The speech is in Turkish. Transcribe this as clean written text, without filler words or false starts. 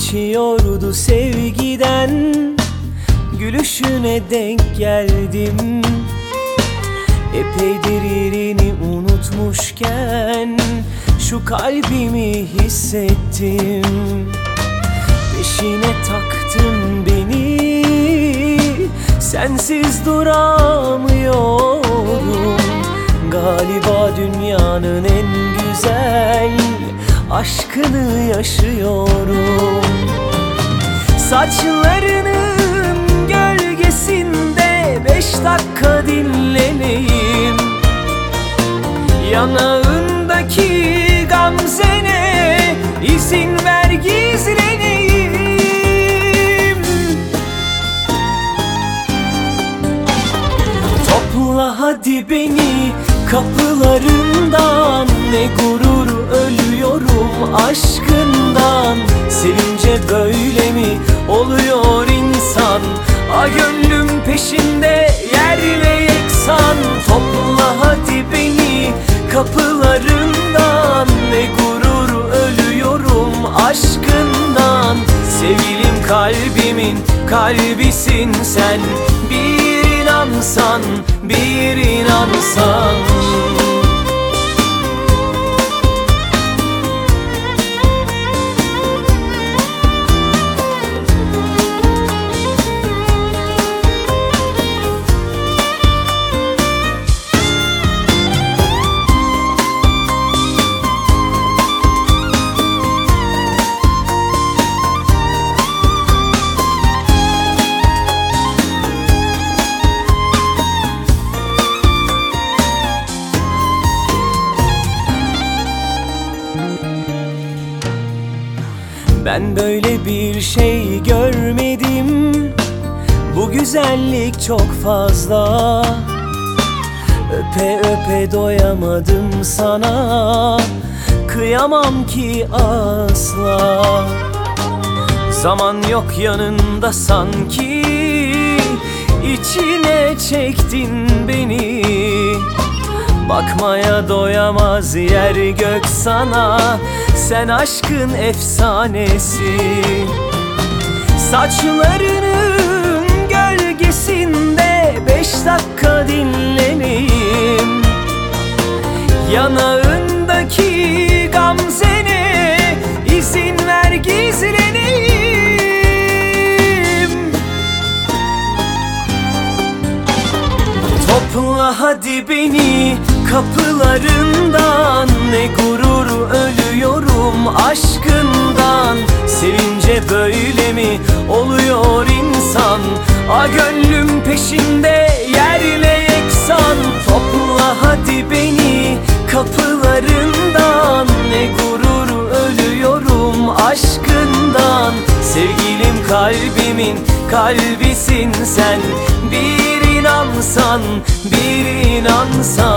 Geçiyordu sevgiden, gülüşüne denk geldim. Epeydir yerini unutmuşken şu kalbimi hissettim. Peşine taktın beni, sensiz duramıyorum. Galiba dünyanın en güzel aşkını yaşıyorum. Saçlarının gölgesinde 5 dakika dinleneyim. Yanağındaki gamzene izin ver gizleneyim. Topla hadi beni kapılarından, ne gurur ölüyorum aşkından. Sevince böyle mi oluyor insan? A gönlüm peşinde yerle yeksan. Topla hadi beni kapılarından, ne gurur ölüyorum aşkından. Sevilim kalbimin kalbisin sen, bir inansan, bir inansan. Ben böyle bir şey görmedim, bu güzellik çok fazla. Öpe öpe doyamadım sana, kıyamam ki asla. Zaman yok yanında sanki, içine çektin beni. Bakmaya doyamaz yer gök sana, sen aşkın efsanesi. Saçlarının gölgesinde 5 dakika dinleneyim. Yanağındaki gamzene izin ver gizleneyim. Topla hadi beni kapılarından, ne gurur ölüyorum aşkından. Sevince böyle mi oluyor insan? A gönlüm peşinde yerle yeksan. Topla hadi beni kapılarından, ne gurur ölüyorum aşkından. Sevgilim kalbimin kalbisin sen, bir inansan, bir inansan.